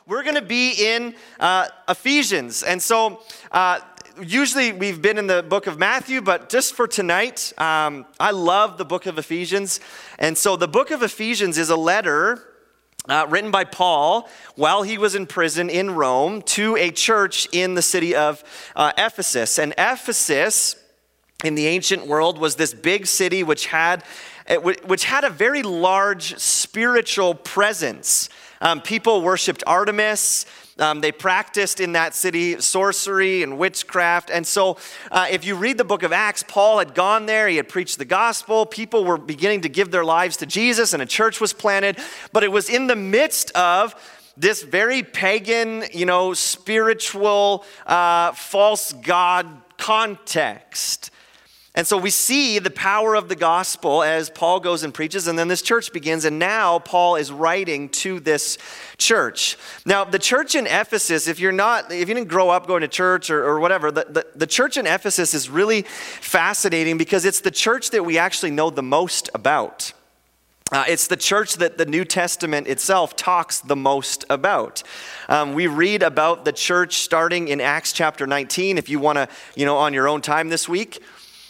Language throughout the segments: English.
we're going to be in Ephesians. And so usually we've been in the book of Matthew, but just for tonight, I love the book of Ephesians. And so the book of Ephesians is a letter written by Paul while he was in prison in Rome to a church in the city of Ephesus. And Ephesus, in the ancient world, was this big city which had a very large spiritual presence. People worshipped Artemis. They practiced in that city sorcery and witchcraft. And so if you read the book of Acts, Paul had gone there. He had preached the gospel. People were beginning to give their lives to Jesus, and a church was planted. But it was in the midst of this very pagan, spiritual, false god context. And so we see the power of the gospel as Paul goes and preaches, and then this church begins, and now Paul is writing to this church. Now, the church in Ephesus, if you didn't grow up going to church or whatever, the church in Ephesus is really fascinating because it's the church that we actually know the most about. It's the church that the New Testament itself talks the most about. We read about the church starting in Acts chapter 19. If you want to, on your own time this week,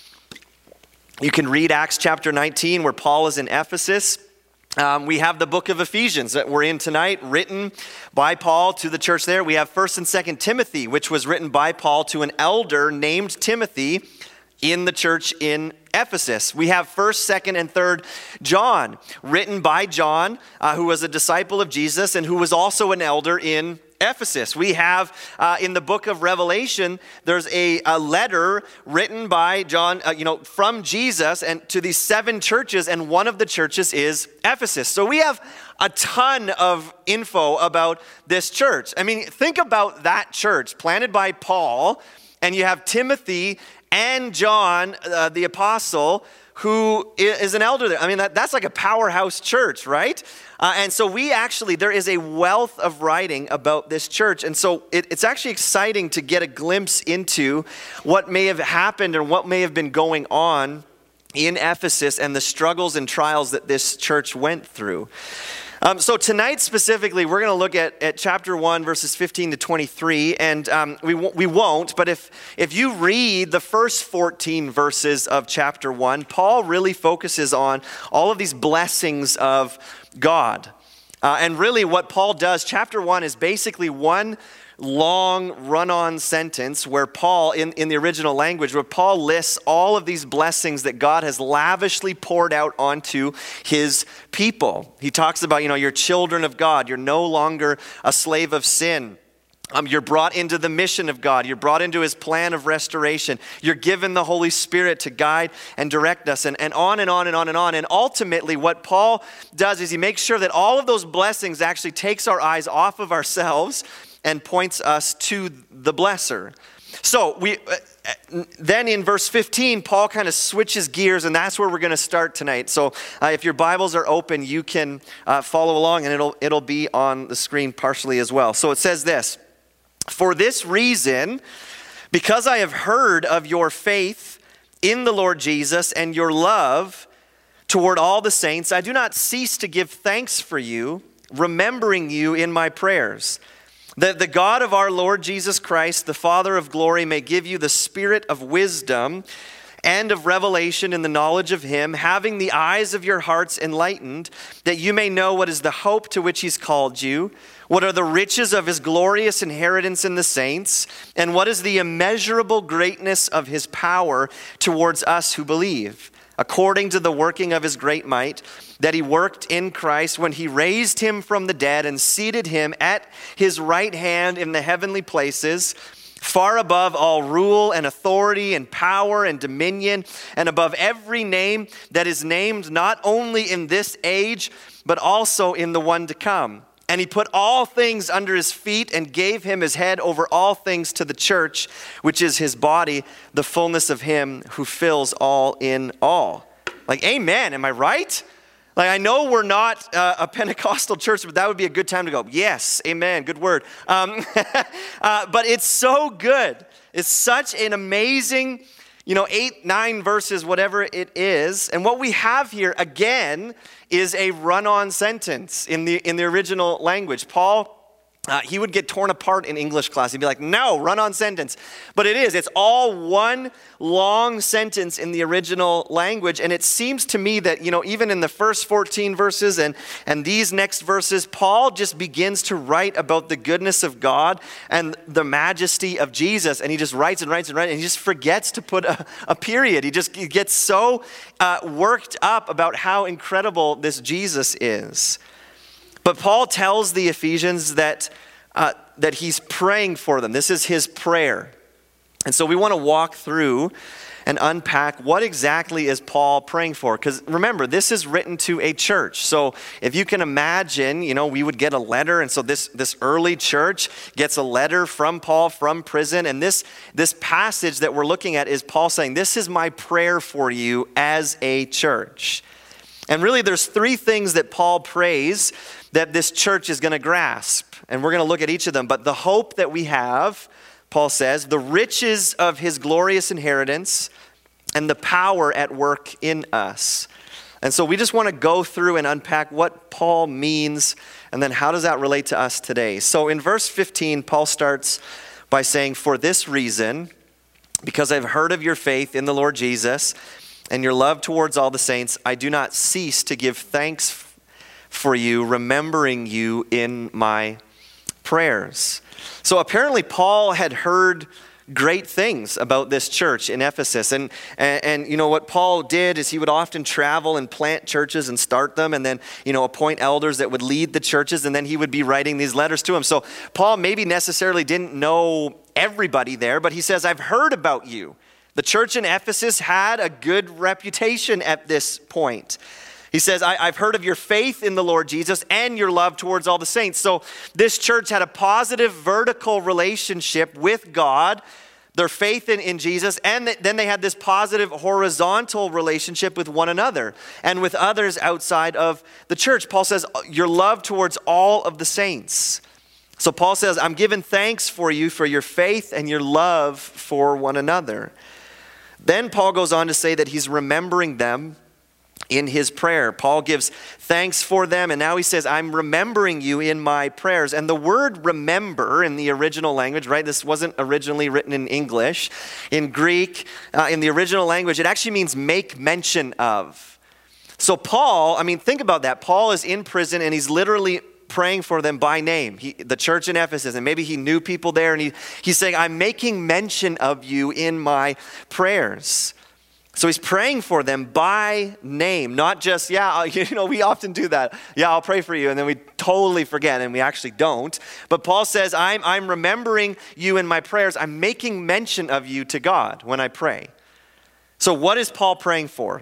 you can read Acts chapter 19 where Paul is in Ephesus. We have the book of Ephesians that we're in tonight, written by Paul to the church there. We have 1st and 2nd Timothy, which was written by Paul to an elder named Timothy in the church in Ephesus. We have 1st, 2nd, and 3rd John, written by John, who was a disciple of Jesus and who was also an elder in Ephesus. We have in the book of Revelation, there's a letter written by John, from Jesus and to these 7 churches, and one of the churches is Ephesus. So we have a ton of info about this church. I mean, think about that church planted by Paul, and you have Timothy and John, the apostle, who is an elder there. I mean, that's like a powerhouse church, right? And so there is a wealth of writing about this church. And so it's actually exciting to get a glimpse into what may have happened and what may have been going on in Ephesus and the struggles and trials that this church went through. So tonight specifically, we're going to look at chapter 1, verses 15 to 23, and we won't, but if you read the first 14 verses of chapter 1, Paul really focuses on all of these blessings of God. And really what Paul does, chapter 1 is basically one long run-on sentence where Paul, in the original language, where Paul lists all of these blessings that God has lavishly poured out onto his people. He talks about, you're children of God. You're no longer a slave of sin. You're brought into the mission of God. You're brought into his plan of restoration. You're given the Holy Spirit to guide and direct us, and on and on and on and on. And ultimately, what Paul does is he makes sure that all of those blessings actually takes our eyes off of ourselves and points us to the blesser. So then in verse 15, Paul kind of switches gears, and that's where we're going to start tonight. So if your Bibles are open, you can follow along, and it'll be on the screen partially as well. So it says this: "For this reason, because I have heard of your faith in the Lord Jesus and your love toward all the saints, I do not cease to give thanks for you, remembering you in my prayers. That the God of our Lord Jesus Christ, the Father of glory, may give you the spirit of wisdom and of revelation in the knowledge of him, having the eyes of your hearts enlightened, that you may know what is the hope to which he's called you, what are the riches of his glorious inheritance in the saints, and what is the immeasurable greatness of his power towards us who believe, according to the working of his great might, that he worked in Christ when he raised him from the dead and seated him at his right hand in the heavenly places, far above all rule and authority and power and dominion, and above every name that is named, not only in this age, but also in the one to come. And he put all things under his feet and gave him his head over all things to the church, which is his body, the fullness of him who fills all in all." Like, amen. Am I right? Like, I know we're not a Pentecostal church, but that would be a good time to go, yes, amen, good word. But it's so good. It's such an amazing, 8, 9 verses, whatever it is. And what we have here, again, is a run-on sentence in the original language. Paul he would get torn apart in English class. He'd be like, no, run-on sentence. But it's all one long sentence in the original language. And it seems to me that, even in the first 14 verses and these next verses, Paul just begins to write about the goodness of God and the majesty of Jesus. And he just writes and writes and writes, and he just forgets to put a period. He gets so worked up about how incredible this Jesus is. But Paul tells the Ephesians that he's praying for them. This is his prayer. And so we want to walk through and unpack what exactly is Paul praying for. Because remember, this is written to a church. So if you can imagine, we would get a letter. And so this early church gets a letter from Paul from prison. And this passage that we're looking at is Paul saying, this is my prayer for you as a church. And really, there's three things that Paul prays that this church is going to grasp. And we're going to look at each of them. But the hope that we have, Paul says, the riches of his glorious inheritance, and the power at work in us. And so we just want to go through and unpack what Paul means, and then how does that relate to us today. So in verse 15, Paul starts by saying, for this reason, because I've heard of your faith in the Lord Jesus, and your love towards all the saints, I do not cease to give thanks for you, remembering you in my prayers. So apparently Paul had heard great things about this church in Ephesus. And what Paul did is he would often travel and plant churches and start them, and then, appoint elders that would lead the churches, and then he would be writing these letters to them. So Paul maybe necessarily didn't know everybody there, but he says, I've heard about you. The church in Ephesus had a good reputation at this point. He says, I've heard of your faith in the Lord Jesus and your love towards all the saints. So this church had a positive vertical relationship with God, their faith in Jesus, and then they had this positive horizontal relationship with one another and with others outside of the church. Paul says, your love towards all of the saints. So Paul says, I'm giving thanks for you for your faith and your love for one another. Then Paul goes on to say that he's remembering them in his prayer. Paul gives thanks for them, and now he says, I'm remembering you in my prayers. And the word remember in the original language, right? This wasn't originally written in English. In Greek, in the original language, it actually means make mention of. So Paul, think about that. Paul is in prison, and he's literally praying for them by name, the church in Ephesus, and maybe he knew people there, and he's saying, I'm making mention of you in my prayers. So he's praying for them by name, not just, we often do that. Yeah, I'll pray for you, and then we totally forget, and we actually don't. But Paul says, I'm remembering you in my prayers. I'm making mention of you to God when I pray. So what is Paul praying for?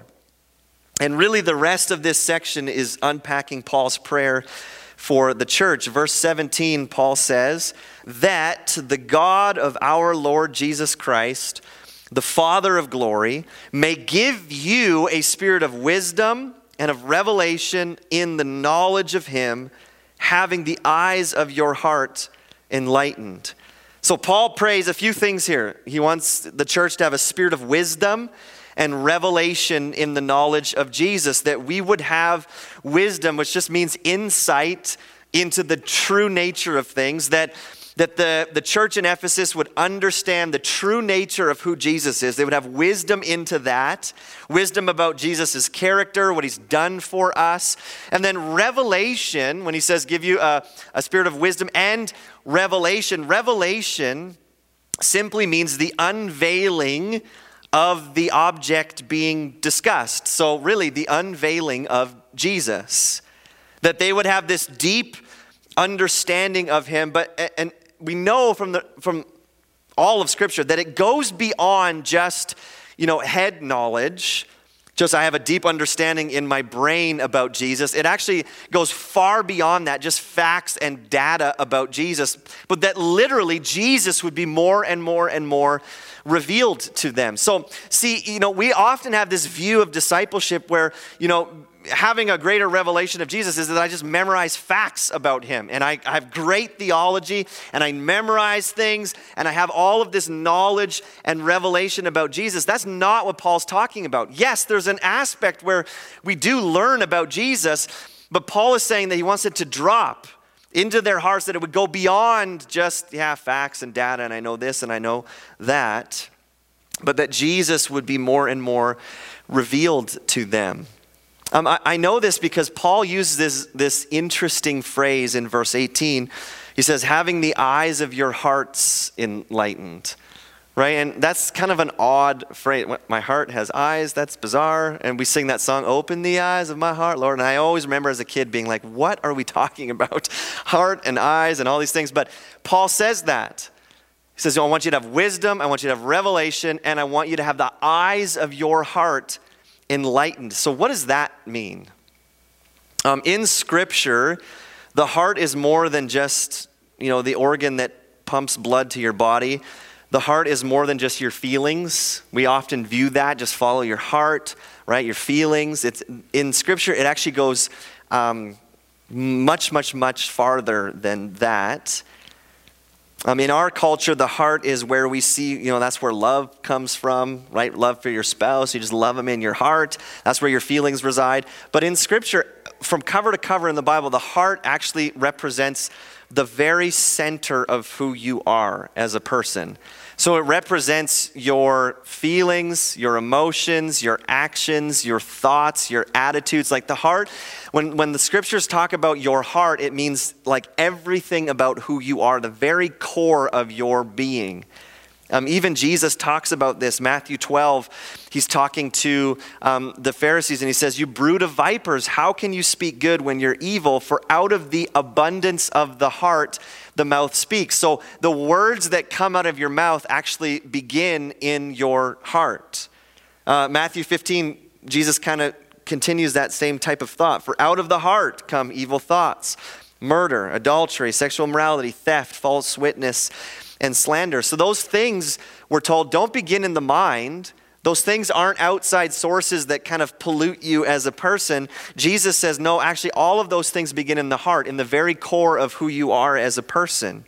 And really the rest of this section is unpacking Paul's prayer for the church. Verse 17, Paul says, that the God of our Lord Jesus Christ, the Father of glory, may give you a spirit of wisdom and of revelation in the knowledge of him, having the eyes of your heart enlightened. So Paul prays a few things here. He wants the church to have a spirit of wisdom and revelation in the knowledge of Jesus, that we would have wisdom, which just means insight into the true nature of things, that the church in Ephesus would understand the true nature of who Jesus is. They would have wisdom into that, wisdom about Jesus' character, what he's done for us. And then revelation, when he says give you a spirit of wisdom and revelation, revelation simply means the unveiling of the object being discussed. So really the unveiling of Jesus. That they would have this deep understanding of him, and we know from all of Scripture that it goes beyond just, head knowledge. Just I have a deep understanding in my brain about Jesus. It actually goes far beyond that, just facts and data about Jesus. But that literally Jesus would be more and more and more revealed to them. So see, we often have this view of discipleship where, having a greater revelation of Jesus is that I just memorize facts about him. And I have great theology, and I memorize things, and I have all of this knowledge and revelation about Jesus. That's not what Paul's talking about. Yes, there's an aspect where we do learn about Jesus, but Paul is saying that he wants it to drop into their hearts, that it would go beyond just, facts and data, and I know this and I know that, but that Jesus would be more and more revealed to them. I know this because Paul uses this interesting phrase in verse 18. He says, having the eyes of your hearts enlightened. Right? And that's kind of an odd phrase. My heart has eyes, that's bizarre. And we sing that song, open the eyes of my heart, Lord. And I always remember as a kid being like, what are we talking about? Heart and eyes and all these things. But Paul says that. He says, I want you to have wisdom, I want you to have revelation, and I want you to have the eyes of your heart enlightened. So what does that mean? In Scripture, the heart is more than just, the organ that pumps blood to your body. The heart is more than just your feelings. We often view that, just follow your heart, right? Your feelings. It's in Scripture, it actually goes much, much, much farther than that. In our culture, the heart is where we see, that's where love comes from, right? Love for your spouse. You just love them in your heart. That's where your feelings reside. But in Scripture, from cover to cover in the Bible, the heart actually represents the very center of who you are as a person. So it represents your feelings, your emotions, your actions, your thoughts, your attitudes. Like the heart, when the Scriptures talk about your heart, it means like everything about who you are, the very core of your being. Even Jesus talks about this. Matthew 12, he's talking to the Pharisees and he says, you brood of vipers, how can you speak good when you're evil? For out of the abundance of the heart, the mouth speaks. So the words that come out of your mouth actually begin in your heart. Matthew 15, Jesus kind of continues that same type of thought. For out of the heart come evil thoughts, murder, adultery, sexual immorality, theft, false witness, and slander. So those things, we're told, don't begin in the mind. Those things aren't outside sources that kind of pollute you as a person. Jesus says, no, actually all of those things begin in the heart, in the very core of who you are as a person.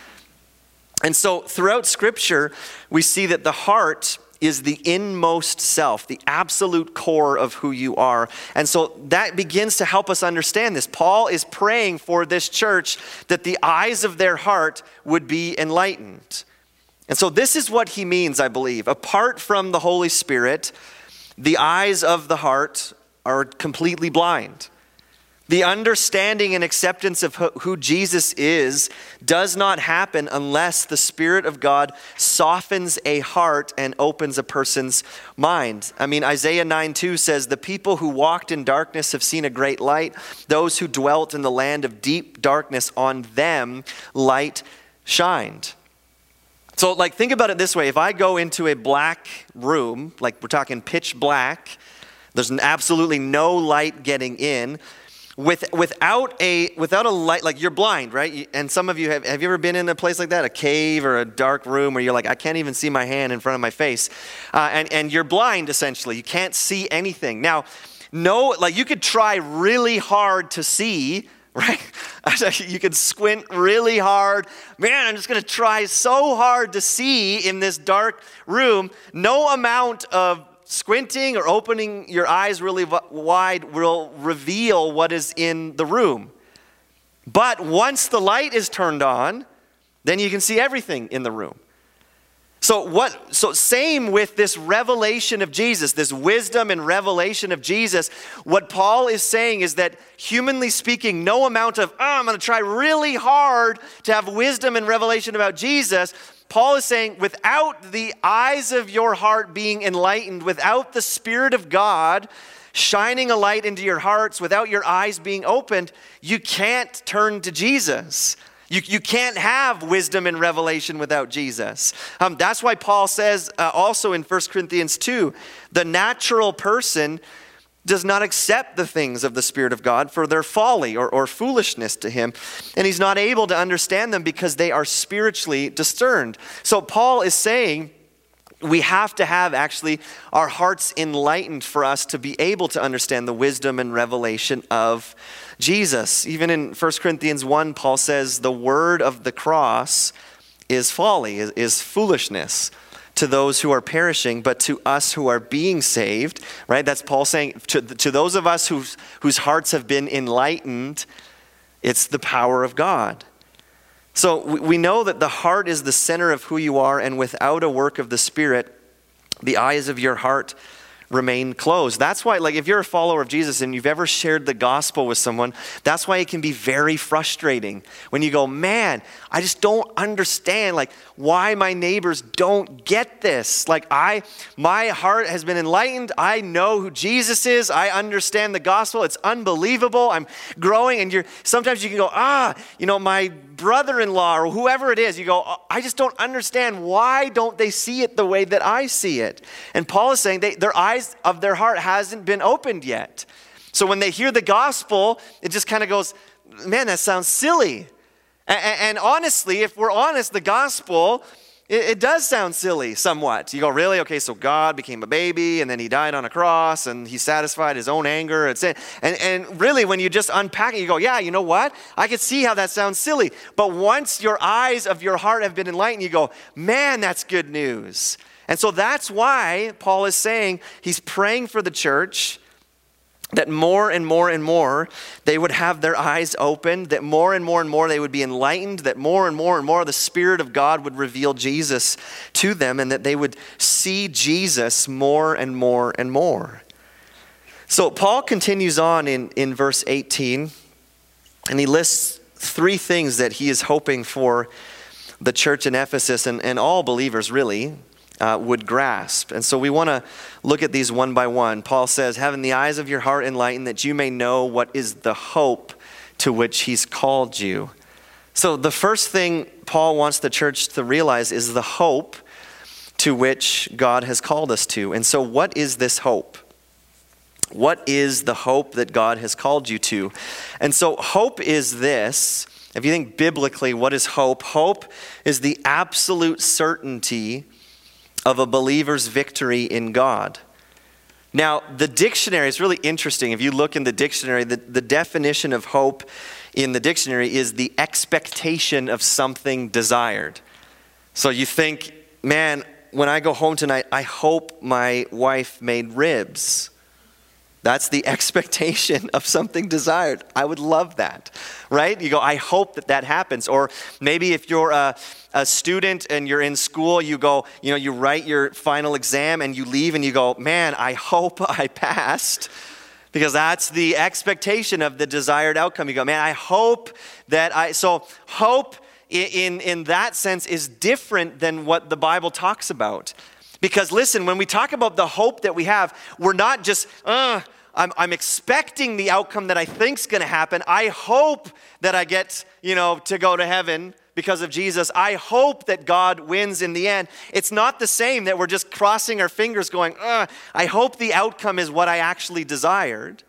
And so throughout Scripture, we see that the heart is the inmost self, the absolute core of who you are. And so that begins to help us understand this. Paul is praying for this church that the eyes of their heart would be enlightened. And so this is what he means, I believe. Apart from the Holy Spirit, the eyes of the heart are completely blind. The understanding and acceptance of who Jesus is does not happen unless the Spirit of God softens a heart and opens a person's mind. Isaiah 9:2 says, the people who walked in darkness have seen a great light. Those who dwelt in the land of deep darkness, on them light shined. So think about it this way. If I go into a black room, like we're talking pitch black, there's absolutely no light getting in. Without a light, like you're blind, right? And some of you have you ever been in a place like that, a cave or a dark room where you're like, I can't even see my hand in front of my face. And you're blind, essentially. You can't see anything. Now, you could try really hard to see, right? You could squint really hard. Man, I'm just going to try so hard to see in this dark room. No amount of squinting or opening your eyes really wide will reveal what is in the room. But once the light is turned on, then you can see everything in the room. So same with this revelation of Jesus, this wisdom and revelation of Jesus. What Paul is saying is that humanly speaking, no amount of, I'm going to try really hard to have wisdom and revelation about Jesus. Paul is saying, without the eyes of your heart being enlightened, without the Spirit of God shining a light into your hearts, without your eyes being opened, you can't turn to Jesus. You can't have wisdom and revelation without Jesus. That's why Paul says also in 1 Corinthians 2, the natural person does not accept the things of the Spirit of God, for their folly or foolishness to him. And he's not able to understand them because they are spiritually discerned. So Paul is saying we have to have actually our hearts enlightened for us to be able to understand the wisdom and revelation of Jesus. Even in 1 Corinthians 1, Paul says the word of the cross is folly, is foolishness to those who are perishing, but to us who are being saved, right? That's Paul saying to those of us whose hearts have been enlightened, It's the power of God. So we know that the heart is the center of who you are, and without a work of the Spirit, the eyes of your heart remain closed. That's why, like, if you're a follower of Jesus and you've ever shared the gospel with someone, that's why it can be very frustrating when you go, man, I just don't understand, like, why my neighbors don't get this. Like, my heart has been enlightened. I know who Jesus is. I understand the gospel. It's unbelievable. I'm growing. And sometimes you can go, my brother-in-law or whoever it is, you go, I just don't understand. Why don't they see it the way that I see it? And Paul is saying their eyes of their heart hasn't been opened yet. So when they hear the gospel, it just kind of goes, man, that sounds silly. And honestly, if we're honest, the gospel, it does sound silly somewhat. You go, really? Okay, so God became a baby, and then he died on a cross, and he satisfied his own anger. And really, when you just unpack it, you go, yeah, you know what? I can see how that sounds silly. But once your eyes of your heart have been enlightened, you go, man, that's good news. And so that's why Paul is saying he's praying for the church, that more and more and more they would have their eyes opened, that more and more they would be enlightened, that more and more the Spirit of God would reveal Jesus to them, and that they would see Jesus more and more and more. So Paul continues on in verse 18, and he lists 3 things that he is hoping for the church in Ephesus and all believers really would grasp. And so we want to look at these one by one. Paul says, having the eyes of your heart enlightened, that you may know what is the hope to which he's called you. So the first thing Paul wants the church to realize is the hope to which God has called us to. And so what is this hope? What is the hope that God has called you to? And so hope is this. If you think biblically, what is hope? Hope is the absolute certainty of a believer's victory in God. Now, the dictionary is really interesting. If you look in the dictionary, the definition of hope in the dictionary is the expectation of something desired. So you think, man, when I go home tonight, I hope my wife made ribs. That's the expectation of something desired. I would love that, right? You go, I hope that happens. Or maybe if you're a student and you're in school, you go, you write your final exam and you leave and you go, man, I hope I passed. Because that's the expectation of the desired outcome. You go, man, I hope that so hope in that sense is different than what the Bible talks about. Because listen, when we talk about the hope that we have, we're not just, I'm expecting the outcome that I think's going to happen. I hope that I get, to go to heaven because of Jesus. I hope that God wins in the end. It's not the same that we're just crossing our fingers going, I hope the outcome is what I actually desired.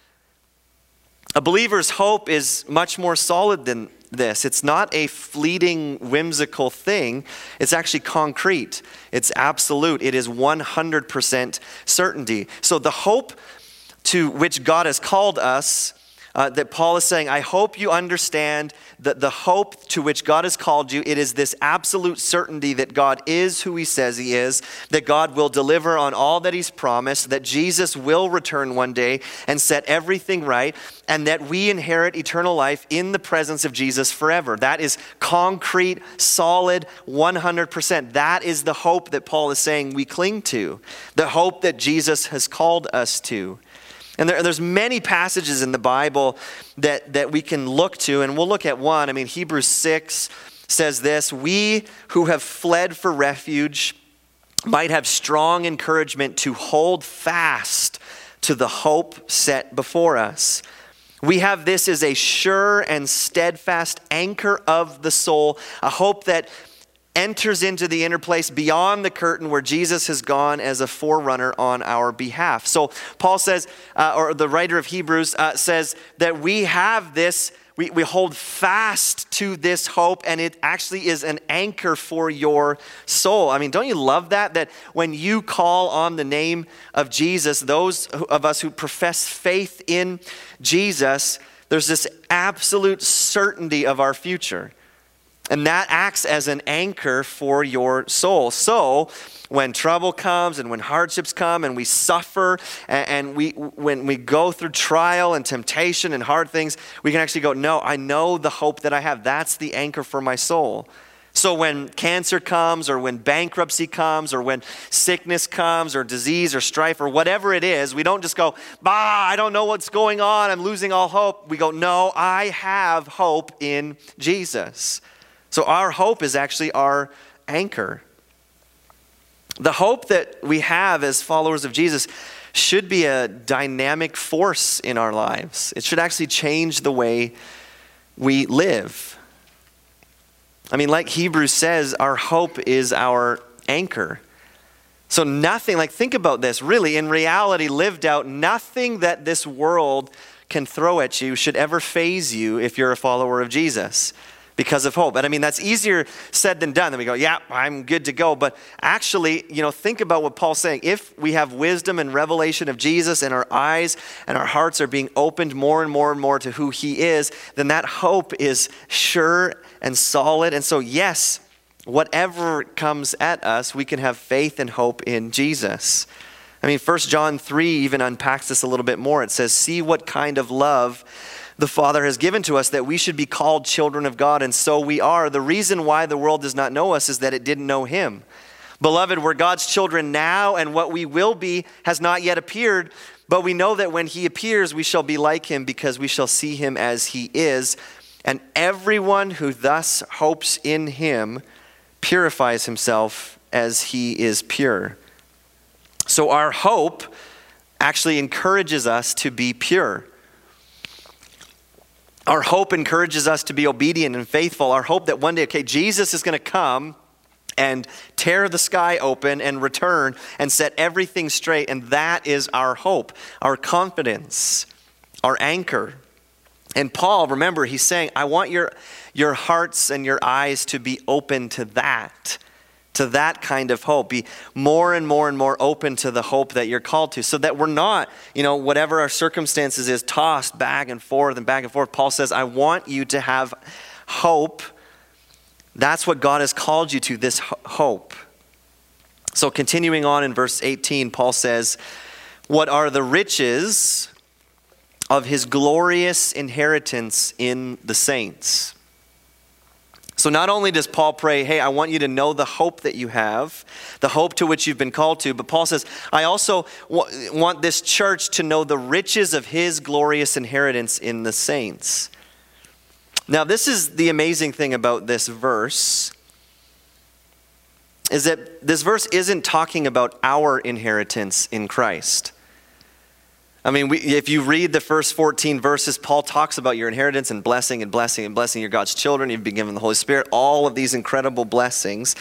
A believer's hope is much more solid than this. It's not a fleeting, whimsical thing. It's actually concrete. It's absolute. It is 100% certainty. So the hope to which God has called us, that Paul is saying, I hope you understand that the hope to which God has called you, it is this absolute certainty that God is who he says he is, that God will deliver on all that he's promised, that Jesus will return one day and set everything right, and that we inherit eternal life in the presence of Jesus forever. That is concrete, solid, 100%. That is the hope that Paul is saying we cling to, the hope that Jesus has called us to. And there's many passages in the Bible that we can look to, and we'll look at one. Hebrews 6 says this, we who have fled for refuge might have strong encouragement to hold fast to the hope set before us. We have this as a sure and steadfast anchor of the soul, a hope that enters into the inner place beyond the curtain where Jesus has gone as a forerunner on our behalf. So Paul says, or the writer of Hebrews says that we have this, we hold fast to this hope, and it actually is an anchor for your soul. Don't you love that? That when you call on the name of Jesus, those of us who profess faith in Jesus, there's this absolute certainty of our future. And that acts as an anchor for your soul. So when trouble comes and when hardships come and we suffer and when we go through trial and temptation and hard things, we can actually go, no, I know the hope that I have. That's the anchor for my soul. So when cancer comes or when bankruptcy comes or when sickness comes or disease or strife or whatever it is, we don't just go, I don't know what's going on, I'm losing all hope. We go, no, I have hope in Jesus. So our hope is actually our anchor. The hope that we have as followers of Jesus should be a dynamic force in our lives. It should actually change the way we live. I mean, like Hebrews says, our hope is our anchor. So nothing, think about this, really, in reality, lived out, nothing that this world can throw at you should ever faze you if you're a follower of Jesus. Because of hope. And I mean, that's easier said than done. Then we go, yeah, I'm good to go. But actually, think about what Paul's saying. If we have wisdom and revelation of Jesus and our eyes and our hearts are being opened more and more and more to who he is, then that hope is sure and solid. And so, yes, whatever comes at us, we can have faith and hope in Jesus. I mean, 1 John 3 even unpacks this a little bit more. It says, see what kind of love the Father has given to us that we should be called children of God, and so we are. The reason why the world does not know us is that it didn't know him. Beloved, we're God's children now, and what we will be has not yet appeared, but we know that when he appears, we shall be like him because we shall see him as he is. And everyone who thus hopes in him purifies himself as he is pure. So our hope actually encourages us to be pure. Our hope encourages us to be obedient and faithful. Our hope that one day, Jesus is going to come and tear the sky open and return and set everything straight. And that is our hope, our confidence, our anchor. And Paul, remember, he's saying, I want your hearts and your eyes to be open to that kind of hope. Be more and more and more open to the hope that you're called to, so that we're not, whatever our circumstances is, tossed back and forth and back and forth. Paul says, I want you to have hope. That's what God has called you to, this hope. So continuing on in verse 18, Paul says, what are the riches of his glorious inheritance in the saints? So not only does Paul pray, hey, I want you to know the hope that you have, the hope to which you've been called to, but Paul says, I also want this church to know the riches of his glorious inheritance in the saints. Now, this is the amazing thing about this verse, is that this verse isn't talking about our inheritance in Christ. I mean, if you read the first 14 verses, Paul talks about your inheritance and blessing and blessing and blessing. You're God's children. You've been given the Holy Spirit. All of these incredible blessings.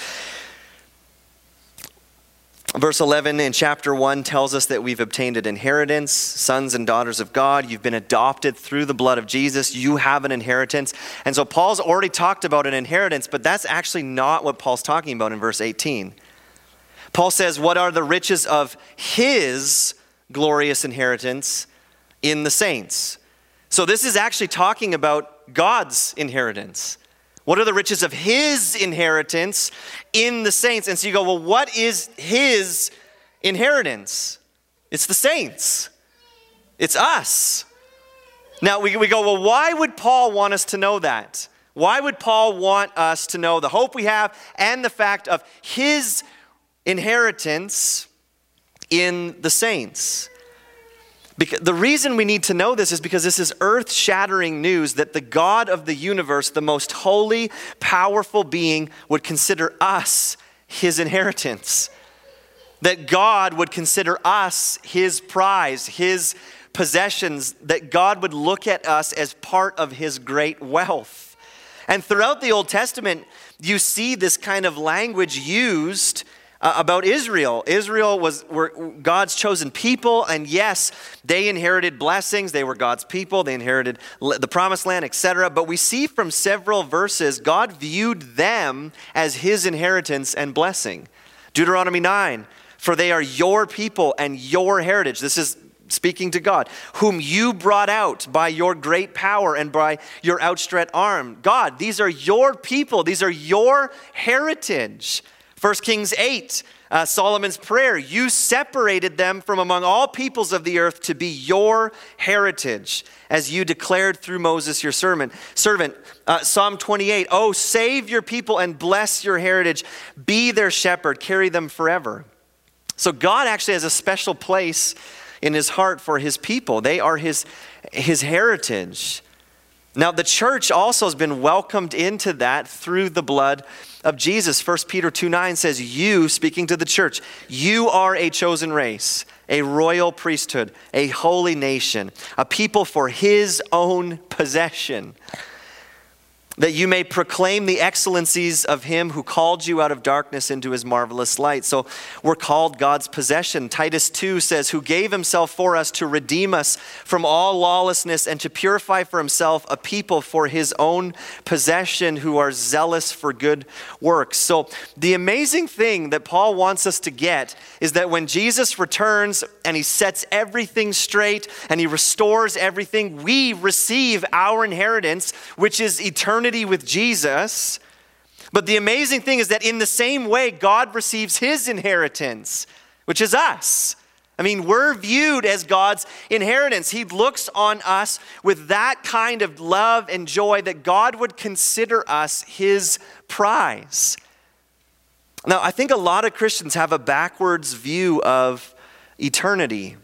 Verse 11 in chapter 1 tells us that we've obtained an inheritance, sons and daughters of God. You've been adopted through the blood of Jesus. You have an inheritance. And so Paul's already talked about an inheritance, but that's actually not what Paul's talking about in verse 18. Paul says, what are the riches of his glorious inheritance in the saints? So this is actually talking about God's inheritance. What are the riches of his inheritance in the saints? And so you go, well, what is his inheritance? It's the saints. It's us. Now we go, well, why would Paul want us to know that? Why would Paul want us to know the hope we have and the fact of his inheritance in the saints? Because the reason we need to know this is because this is earth-shattering news that the God of the universe, the most holy, powerful being, would consider us his inheritance. That God would consider us his prize, his possessions, that God would look at us as part of his great wealth. And throughout the Old Testament, you see this kind of language used about Israel. Israel were God's chosen people, and yes, they inherited blessings. They were God's people. They inherited the promised land, etc. But we see from several verses, God viewed them as his inheritance and blessing. Deuteronomy 9, for they are your people and your heritage. This is speaking to God, whom you brought out by your great power and by your outstretched arm. God, these are your people. These are your heritage. 1 Kings 8, Solomon's prayer. You separated them from among all peoples of the earth to be your heritage, as you declared through Moses your servant. Psalm 28, oh, save your people and bless your heritage. Be their shepherd. Carry them forever. So God actually has a special place in his heart for his people. They are his heritage. Now, the church also has been welcomed into that through the blood of Jesus. 1 Peter 2:9 says, you, speaking to the church, you are a chosen race, a royal priesthood, a holy nation, a people for his own possession, that you may proclaim the excellencies of him who called you out of darkness into his marvelous light. So we're called God's possession. Titus 2 says, who gave himself for us to redeem us from all lawlessness and to purify for himself a people for his own possession who are zealous for good works. So the amazing thing that Paul wants us to get is that when Jesus returns and he sets everything straight and he restores everything, we receive our inheritance, which is eternity with Jesus. But the amazing thing is that in the same way, God receives his inheritance, which is us. I mean, we're viewed as God's inheritance. He looks on us with that kind of love and joy that God would consider us his prize. Now, I think a lot of Christians have a backwards view of eternity.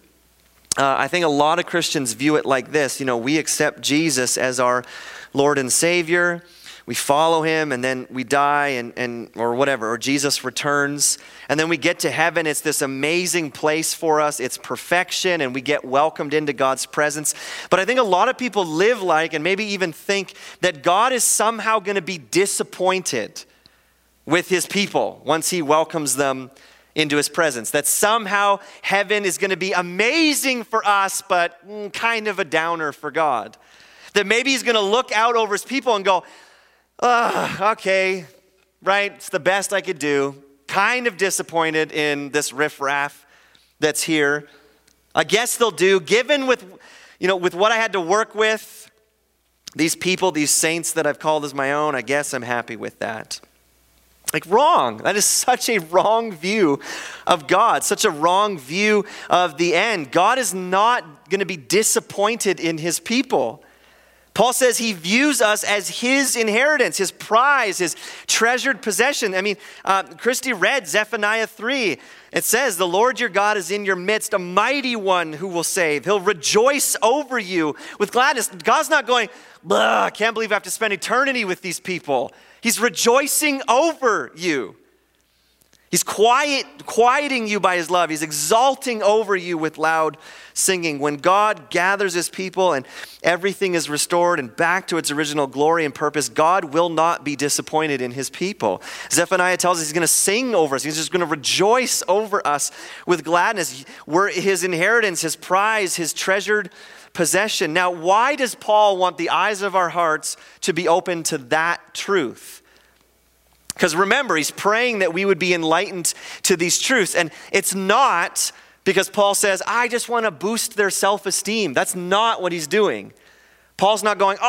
I think a lot of Christians view it like this. We accept Jesus as our Lord and Savior. We follow him and then we die and or whatever, or Jesus returns. And then we get to heaven. It's this amazing place for us. It's perfection and we get welcomed into God's presence. But I think a lot of people live like, and maybe even think, that God is somehow going to be disappointed with his people once he welcomes them into his presence. That somehow heaven is going to be amazing for us, but kind of a downer for God. That maybe he's going to look out over his people and go, okay, right, it's the best I could do. Kind of disappointed in this riffraff that's here. I guess they'll do, given with what I had to work with, these people, these saints that I've called as my own, I guess I'm happy with that. Like, wrong. That is such a wrong view of God, such a wrong view of the end. God is not going to be disappointed in his people. Paul says he views us as his inheritance, his prize, his treasured possession. I mean, Christy read Zephaniah 3. It says, the Lord your God is in your midst, a mighty one who will save. He'll rejoice over you with gladness. God's not going, I can't believe I have to spend eternity with these people. He's rejoicing over you. He's quieting you by his love. He's exalting over you with loud singing. When God gathers his people and everything is restored and back to its original glory and purpose, God will not be disappointed in his people. Zephaniah tells us he's going to sing over us. He's just going to rejoice over us with gladness. We're his inheritance, his prize, his treasured possession. Now, why does Paul want the eyes of our hearts to be open to that truth? Because remember, he's praying that we would be enlightened to these truths. And it's not because Paul says, I just want to boost their self-esteem. That's not what he's doing. Paul's not going,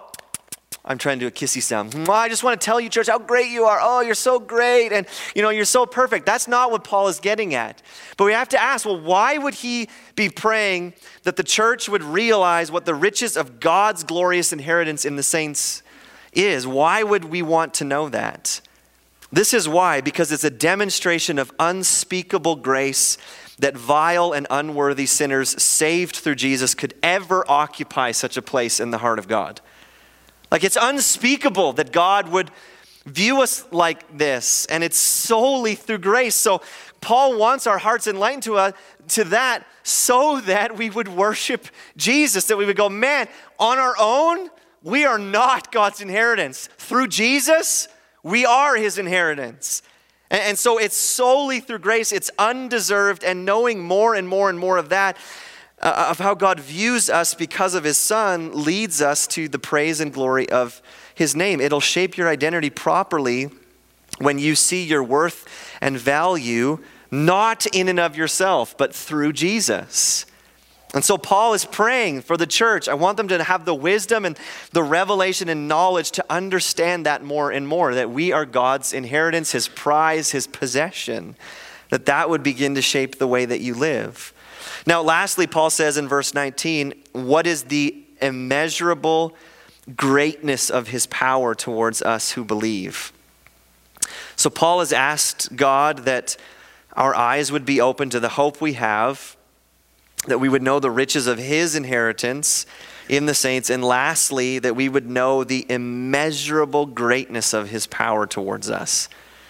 I'm trying to do a kissy sound. I just want to tell you, church, how great you are. Oh, you're so great. And, you're so perfect. That's not what Paul is getting at. But we have to ask, why would he be praying that the church would realize what the riches of God's glorious inheritance in the saints is? Why would we want to know that? This is why, because it's a demonstration of unspeakable grace that vile and unworthy sinners saved through Jesus could ever occupy such a place in the heart of God. Like, it's unspeakable that God would view us like this, and it's solely through grace. So Paul wants our hearts enlightened to that so that we would worship Jesus, that we would go, man, on our own, we are not God's inheritance. Through Jesus, we are his inheritance. And so it's solely through grace. It's undeserved. And knowing more and more and more of that, of how God views us because of his Son, leads us to the praise and glory of his name. It'll shape your identity properly when you see your worth and value not in and of yourself, but through Jesus. And so Paul is praying for the church. I want them to have the wisdom and the revelation and knowledge to understand that more and more, that we are God's inheritance, his prize, his possession, that would begin to shape the way that you live. Now, lastly, Paul says in verse 19, what is the immeasurable greatness of his power towards us who believe? So Paul has asked God that our eyes would be open to the hope we have, that we would know the riches of his inheritance in the saints, and lastly, that we would know the immeasurable greatness of his power towards us.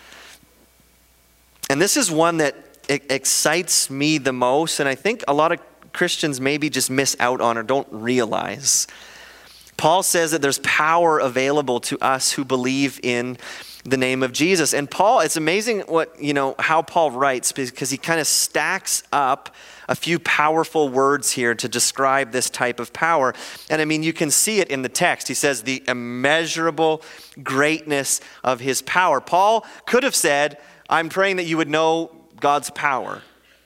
And this is one that excites me the most, and I think a lot of Christians maybe just miss out on or don't realize. Paul says that there's power available to us who believe in the name of Jesus. And Paul, it's amazing how Paul writes, because he kind of stacks up a few powerful words here to describe this type of power. And I mean, you can see it in the text. He says the immeasurable greatness of his power. Paul could have said, I'm praying that you would know God's power.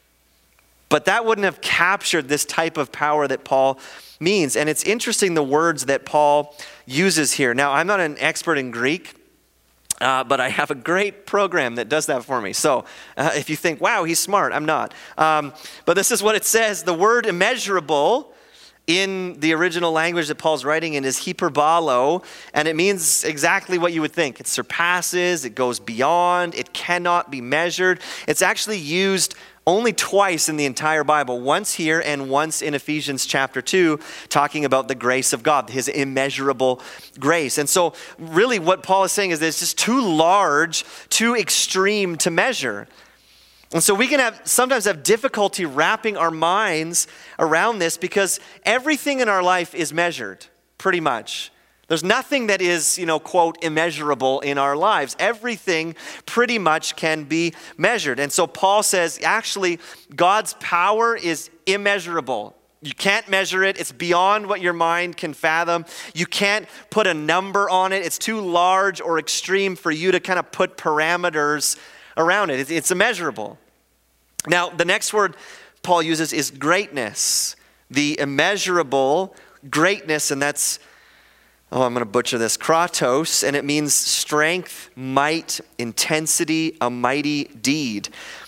But that wouldn't have captured this type of power that Paul means. And it's interesting the words that Paul uses here. Now, I'm not an expert in Greek, but I have a great program that does that for me. So if you think, wow, he's smart, I'm not. But this is what it says. The word immeasurable in the original language that Paul's writing in is hyperbolo, and it means exactly what you would think. It surpasses, it goes beyond, it cannot be measured. It's actually used only twice in the entire Bible, once here and once in Ephesians chapter 2, talking about the grace of God, his immeasurable grace. And so really what Paul is saying is that it's just too large, too extreme to measure. And so we can sometimes have difficulty wrapping our minds around this, because everything in our life is measured, pretty much. There's nothing that is, quote, immeasurable in our lives. Everything pretty much can be measured. And so Paul says, actually, God's power is immeasurable. You can't measure it. It's beyond what your mind can fathom. You can't put a number on it. It's too large or extreme for you to kind of put parameters around it. It's immeasurable. Now, the next word Paul uses is greatness. The immeasurable greatness, and that's, I'm going to butcher this, kratos, and it means strength, might, intensity, a mighty deed.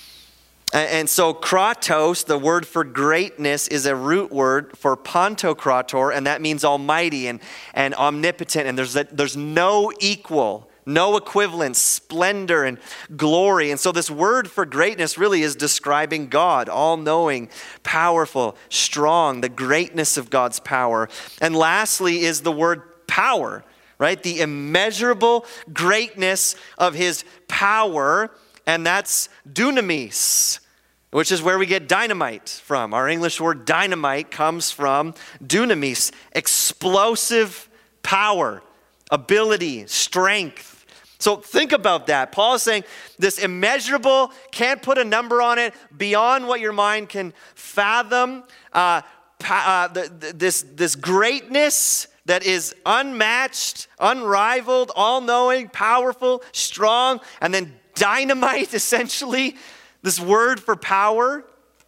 And so kratos, the word for greatness, is a root word for pantokrator, and that means almighty and omnipotent, and there's no equal, no equivalent, splendor and glory. And so this word for greatness really is describing God, all-knowing, powerful, strong, the greatness of God's power. And lastly is the word power, right? The immeasurable greatness of his power, and that's dunamis, which is where we get dynamite from. Our English word dynamite comes from dunamis, explosive power, ability, strength. So think about that. Paul is saying this immeasurable, can't put a number on it, beyond what your mind can fathom, this greatness that is unmatched, unrivaled, all-knowing, powerful, strong, and then dynamite, essentially, this word for power.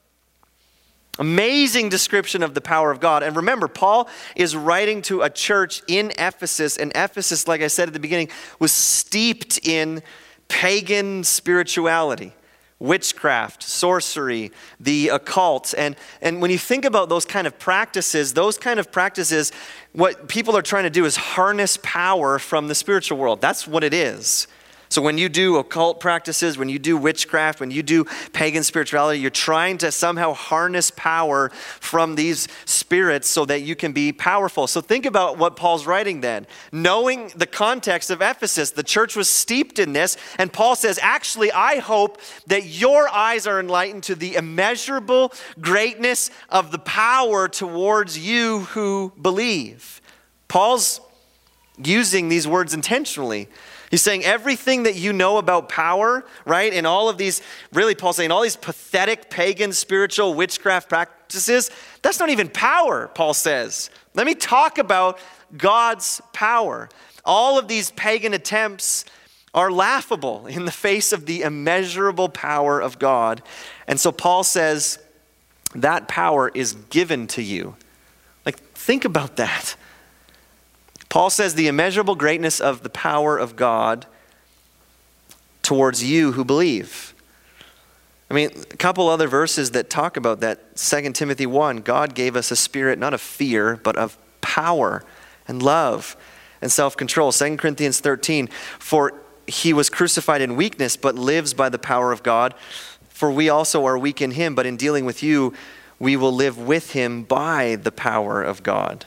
Amazing description of the power of God. And remember, Paul is writing to a church in Ephesus, and Ephesus, like I said at the beginning, was steeped in pagan spirituality, witchcraft, sorcery, the occult. And when you think about those kind of practices, what people are trying to do is harness power from the spiritual world. That's what it is. So when you do occult practices, when you do witchcraft, when you do pagan spirituality, you're trying to somehow harness power from these spirits so that you can be powerful. So think about what Paul's writing then. Knowing the context of Ephesus, the church was steeped in this, and Paul says, actually, I hope that your eyes are enlightened to the immeasurable greatness of the power towards you who believe. Paul's using these words intentionally. He's saying everything that you know about power, right? And all of these, really Paul's saying all these pathetic pagan spiritual witchcraft practices, that's not even power, Paul says. Let me talk about God's power. All of these pagan attempts are laughable in the face of the immeasurable power of God. And so Paul says, that power is given to you. Like, think about that. Paul says the immeasurable greatness of the power of God towards you who believe. I mean, a couple other verses that talk about that. 2 Timothy 1, God gave us a spirit not of fear, but of power and love and self-control. 2 Corinthians 13, for he was crucified in weakness, but lives by the power of God. For we also are weak in him, but in dealing with you, we will live with him by the power of God.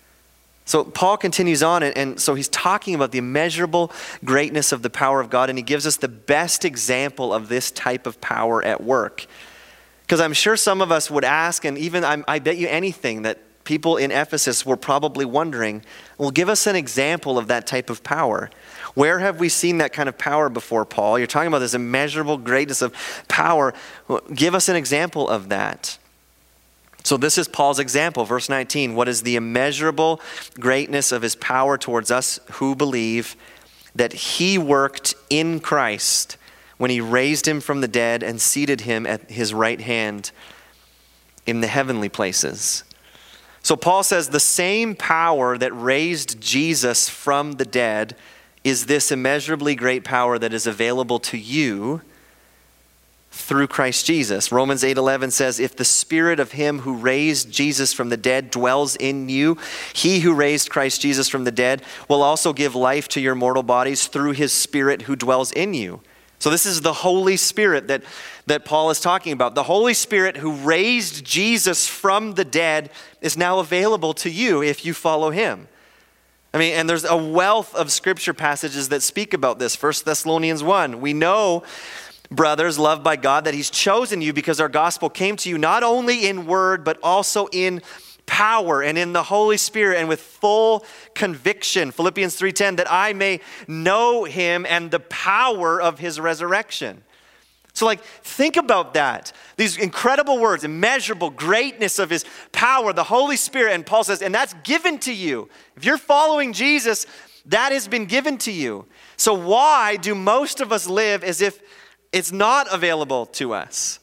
So Paul continues on, and so he's talking about the immeasurable greatness of the power of God, and he gives us the best example of this type of power at work. Because I'm sure some of us would ask, and even I bet you anything that people in Ephesus were probably wondering, well, give us an example of that type of power. Where have we seen that kind of power before, Paul? You're talking about this immeasurable greatness of power. Give us an example of that. So this is Paul's example, verse 19. What is the immeasurable greatness of his power towards us who believe, that he worked in Christ when he raised him from the dead and seated him at his right hand in the heavenly places. So Paul says the same power that raised Jesus from the dead is this immeasurably great power that is available to you through Christ Jesus. Romans 8:11 says, if the spirit of him who raised Jesus from the dead dwells in you, he who raised Christ Jesus from the dead will also give life to your mortal bodies through his spirit who dwells in you. So this is the Holy Spirit that Paul is talking about. The Holy Spirit who raised Jesus from the dead is now available to you if you follow him. I mean, and there's a wealth of scripture passages that speak about this. 1 Thessalonians 1, we know, brothers, loved by God, that he's chosen you because our gospel came to you not only in word, but also in power and in the Holy Spirit and with full conviction. Philippians 3:10, that I may know him and the power of his resurrection. So think about that. These incredible words, immeasurable greatness of his power, the Holy Spirit. And Paul says, and that's given to you. If you're following Jesus, that has been given to you. So why do most of us live as if it's not available to us?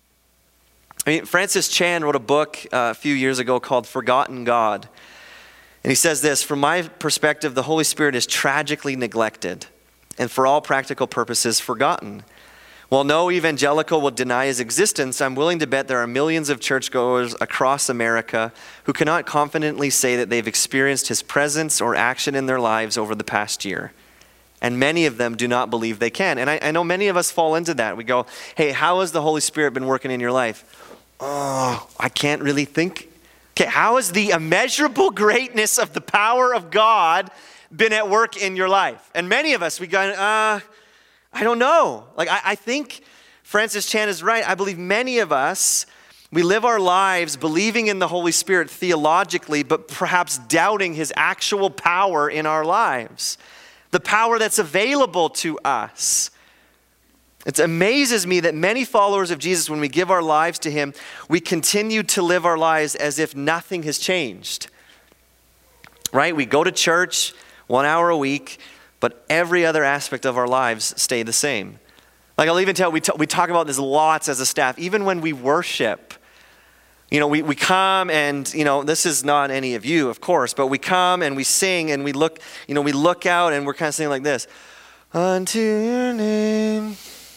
I mean, Francis Chan wrote a book a few years ago called Forgotten God. And he says this, from my perspective, the Holy Spirit is tragically neglected and for all practical purposes forgotten. While no evangelical will deny his existence, I'm willing to bet there are millions of churchgoers across America who cannot confidently say that they've experienced his presence or action in their lives over the past year. And many of them do not believe they can. And I know many of us fall into that. We go, hey, how has the Holy Spirit been working in your life? Oh, I can't really think. Okay, how has the immeasurable greatness of the power of God been at work in your life? And many of us, we go, I don't know. I think Francis Chan is right. I believe many of us, we live our lives believing in the Holy Spirit theologically, but perhaps doubting his actual power in our lives. The power that's available to us. It amazes me that many followers of Jesus, when we give our lives to him, we continue to live our lives as if nothing has changed. Right? We go to church 1 hour a week, but every other aspect of our lives stay the same. I'll even tell, we talk about this lots as a staff, even when we worship. We come and, this is not any of you, of course, but we come and we sing and we look out and we're kind of singing like this. Unto your name,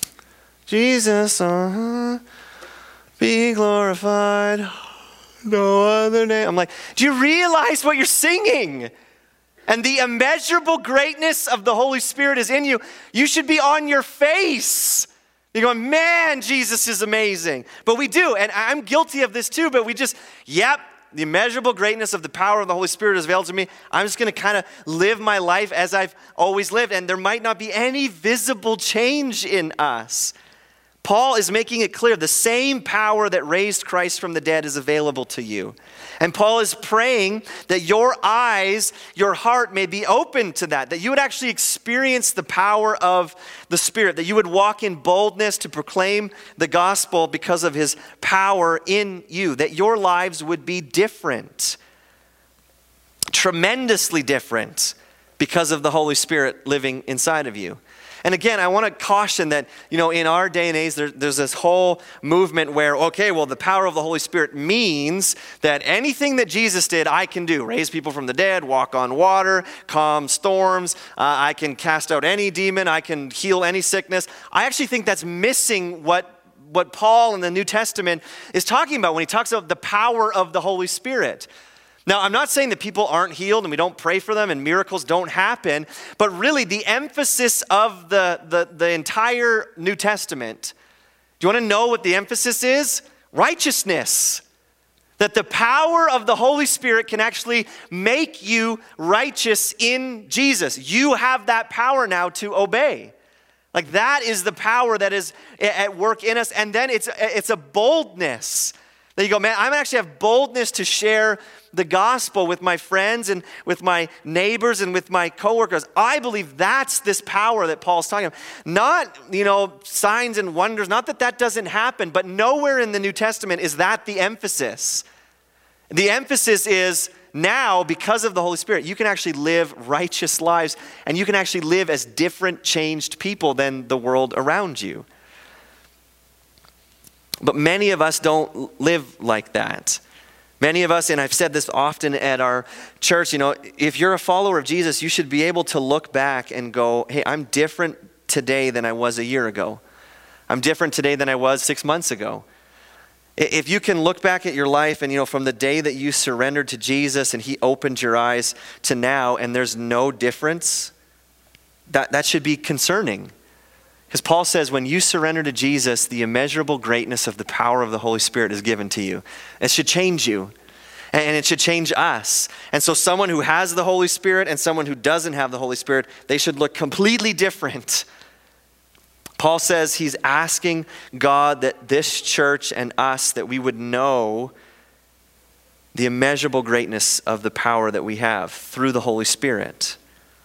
Jesus, be glorified, no other name. I'm like, do you realize what you're singing? And the immeasurable greatness of the Holy Spirit is in you. You should be on your face. You're going, man, Jesus is amazing. But we do, and I'm guilty of this too, but we just, the immeasurable greatness of the power of the Holy Spirit is available to me. I'm just going to kind of live my life as I've always lived, and there might not be any visible change in us. Paul is making it clear the same power that raised Christ from the dead is available to you. And Paul is praying that your eyes, your heart may be open to that you would actually experience the power of the Spirit, that you would walk in boldness to proclaim the gospel because of his power in you, that your lives would be different, tremendously different because of the Holy Spirit living inside of you. And again, I want to caution that, in our day and age, there's this whole movement where, okay, well, the power of the Holy Spirit means that anything that Jesus did, I can do. Raise people from the dead, walk on water, calm storms. I can cast out any demon. I can heal any sickness. I actually think that's missing what Paul in the New Testament is talking about when he talks about the power of the Holy Spirit. Now, I'm not saying that people aren't healed and we don't pray for them and miracles don't happen, but really the emphasis of the entire New Testament, do you want to know what the emphasis is? Righteousness. That the power of the Holy Spirit can actually make you righteous in Jesus. You have that power now to obey. Like that is the power that is at work in us. And then it's a boldness that you go, man, I'm actually have boldness to share the gospel with my friends and with my neighbors and with my coworkers. I believe that's this power that Paul's talking about. Not, signs and wonders, not that doesn't happen, but nowhere in the New Testament is that the emphasis. The emphasis is now, because of the Holy Spirit, you can actually live righteous lives and you can actually live as different, changed people than the world around you. But many of us don't live like that. Many of us, and I've said this often at our church, if you're a follower of Jesus, you should be able to look back and go, hey, I'm different today than I was a year ago. I'm different today than I was 6 months ago. If you can look back at your life and, from the day that you surrendered to Jesus and he opened your eyes to now, and there's no difference, that should be concerning. Because Paul says when you surrender to Jesus, the immeasurable greatness of the power of the Holy Spirit is given to you. It should change you. And it should change us. And so someone who has the Holy Spirit and someone who doesn't have the Holy Spirit, they should look completely different. Paul says he's asking God that this church and us, that we would know the immeasurable greatness of the power that we have through the Holy Spirit.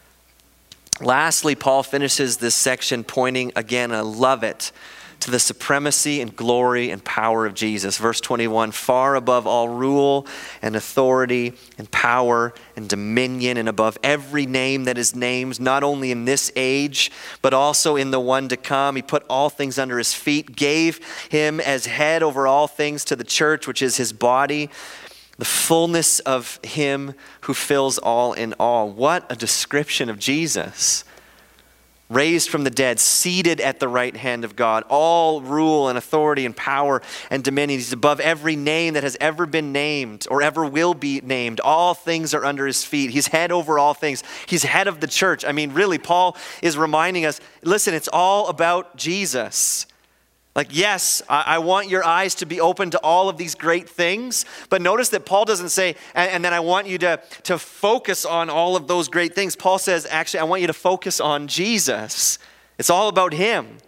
Lastly, Paul finishes this section pointing, again, I love it, to the supremacy and glory and power of Jesus. Verse 21, far above all rule and authority and power and dominion and above every name that is named, not only in this age, but also in the one to come. He put all things under his feet, gave him as head over all things to the church, which is his body, the fullness of him who fills all in all. What a description of Jesus. Raised from the dead, seated at the right hand of God, all rule and authority and power and dominion. He's above every name that has ever been named or ever will be named. All things are under his feet. He's head over all things. He's head of the church. I mean, really, Paul is reminding us, listen, it's all about Jesus. Like, yes, I want your eyes to be open to all of these great things, but notice that Paul doesn't say, and then I want you to focus on all of those great things. Paul says, actually, I want you to focus on Jesus. It's all about him.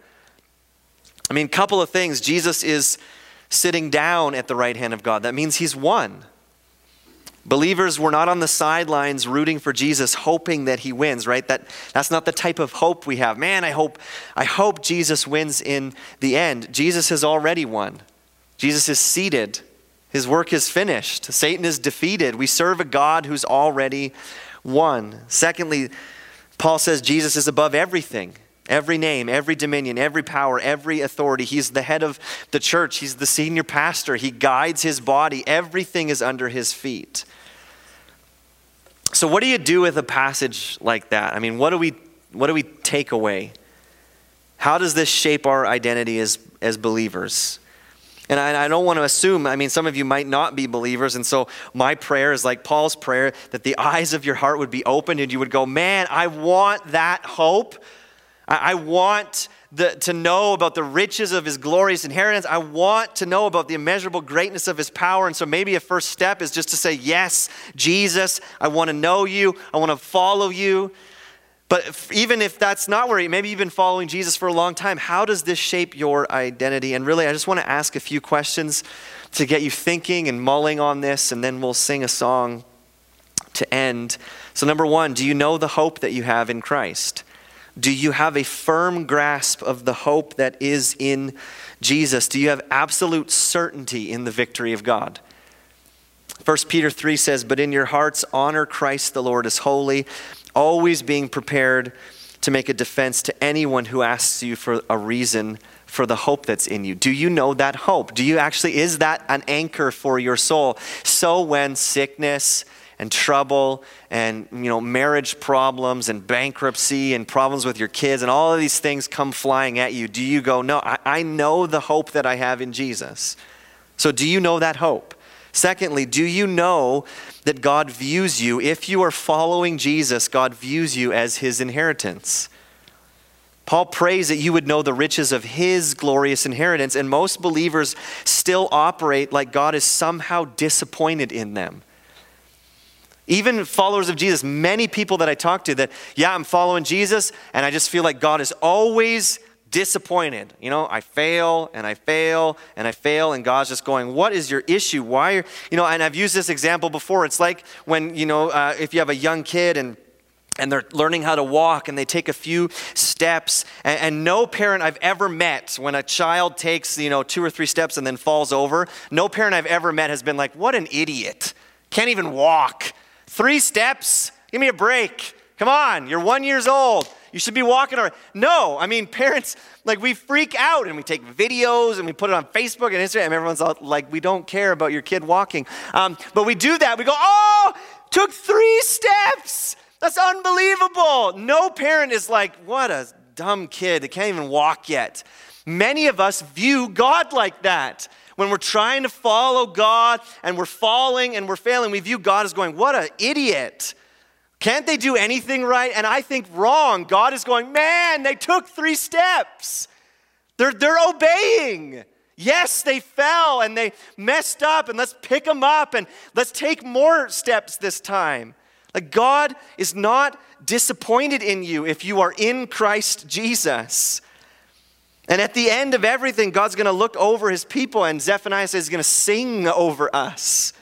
I mean, a couple of things. Jesus is sitting down at the right hand of God. That means he's won. Believers were not on the sidelines rooting for Jesus, hoping that he wins, right? That's not the type of hope we have. Man, I hope Jesus wins in the end. Jesus has already won. Jesus is seated. His work is finished. Satan is defeated. We serve a God who's already won. Secondly, Paul says Jesus is above everything. Every name, every dominion, every power, every authority. He's the head of the church. He's the senior pastor. He guides his body. Everything is under his feet. So what do you do with a passage like that? I mean, what do we take away? How does this shape our identity as believers? And I don't want to assume, I mean, some of you might not be believers, and so my prayer is like Paul's prayer, that the eyes of your heart would be opened and you would go, man, I want that hope. I want to know about the riches of his glorious inheritance. I want to know about the immeasurable greatness of his power. And so maybe a first step is just to say, yes, Jesus, I want to know you. I want to follow you. But even if that's not where maybe you've been following Jesus for a long time, how does this shape your identity? And really, I just want to ask a few questions to get you thinking and mulling on this, and then we'll sing a song to end. So number one, do you know the hope that you have in Christ? Do you have a firm grasp of the hope that is in Jesus? Do you have absolute certainty in the victory of God? 1 Peter 3 says, but in your hearts honor Christ the Lord as holy, always being prepared to make a defense to anyone who asks you for a reason for the hope that's in you. Do you know that hope? Is that an anchor for your soul? So when sickness and trouble and marriage problems and bankruptcy and problems with your kids and all of these things come flying at you, do you go, no, I know the hope that I have in Jesus? So do you know that hope? Secondly, do you know that God views you, if you are following Jesus, God views you as his inheritance? Paul prays that you would know the riches of his glorious inheritance, and most believers still operate like God is somehow disappointed in them. Even followers of Jesus, many people that I talk to that, I'm following Jesus, and I just feel like God is always disappointed. I fail and I fail and I fail, and God's just going, what is your issue? Why are, and I've used this example before. It's like when, if you have a young kid and they're learning how to walk and they take a few steps, and no parent I've ever met, when a child takes, 2 or 3 steps and then falls over, no parent I've ever met has been like, what an idiot. Can't even walk. 3 steps? Give me a break. Come on, you're 1 year old. You should be walking around. No, parents, we freak out and we take videos and we put it on Facebook and Instagram. And everyone's all like, we don't care about your kid walking. But we do that. We go, took 3 steps. That's unbelievable. No parent is like, what a dumb kid. They can't even walk yet. Many of us view God like that. When we're trying to follow God and we're falling and we're failing, we view God as going, what an idiot. Can't they do anything right? And I think wrong. God is going, man, they took 3 steps. They're obeying. Yes, they fell and they messed up, and let's pick them up and let's take more steps this time. God is not disappointed in you if you are in Christ Jesus. And at the end of everything, God's going to look over his people, and Zephaniah says he's going to sing over us.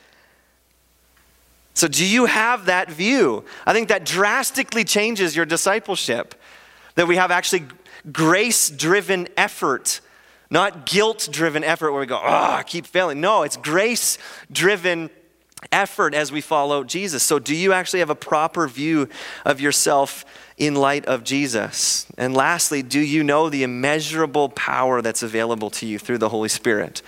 So do you have that view? I think that drastically changes your discipleship. That we have actually grace-driven effort, not guilt-driven effort where we go, I keep failing. No, it's grace-driven effort as we follow Jesus. So do you actually have a proper view of yourself in light of Jesus? And lastly, do you know the immeasurable power that's available to you through the Holy Spirit?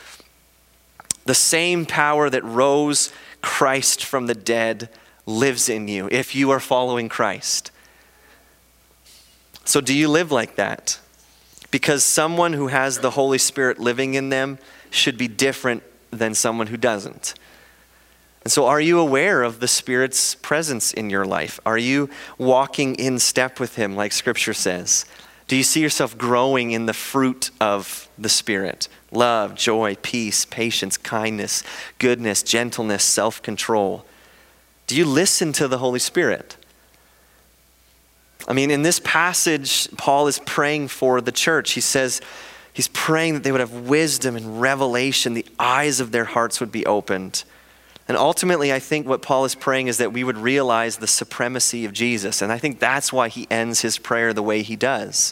The same power that rose Christ from the dead lives in you if you are following Christ. So do you live like that? Because someone who has the Holy Spirit living in them should be different than someone who doesn't. And so are you aware of the Spirit's presence in your life? Are you walking in step with him like Scripture says? Do you see yourself growing in the fruit of the Spirit? Love, joy, peace, patience, kindness, goodness, gentleness, self-control. Do you listen to the Holy Spirit? In this passage, Paul is praying for the church. He says he's praying that they would have wisdom and revelation, the eyes of their hearts would be opened. And ultimately, I think what Paul is praying is that we would realize the supremacy of Jesus. And I think that's why he ends his prayer the way he does.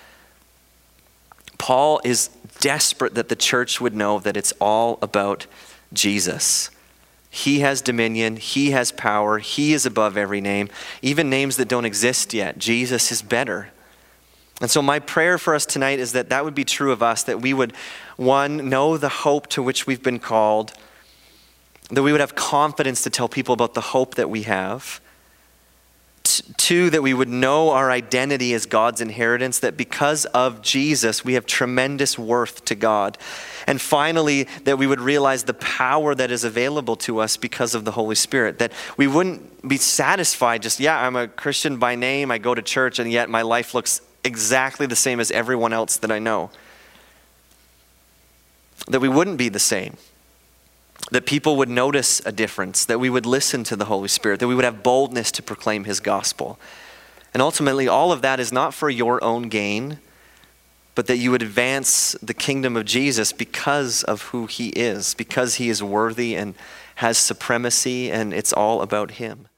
Paul is desperate that the church would know that it's all about Jesus. He has dominion. He has power. He is above every name, even names that don't exist yet. Jesus is better. And so my prayer for us tonight is that that would be true of us, that we would, 1, know the hope to which we've been called, that we would have confidence to tell people about the hope that we have. 2, that we would know our identity as God's inheritance, that because of Jesus, we have tremendous worth to God. And finally, that we would realize the power that is available to us because of the Holy Spirit, that we wouldn't be satisfied just, I'm a Christian by name, I go to church, and yet my life looks exactly the same as everyone else that I know. That we wouldn't be the same. That people would notice a difference, that we would listen to the Holy Spirit, that we would have boldness to proclaim his gospel. And ultimately, all of that is not for your own gain, but that you would advance the kingdom of Jesus because of who he is, because he is worthy and has supremacy, and it's all about him.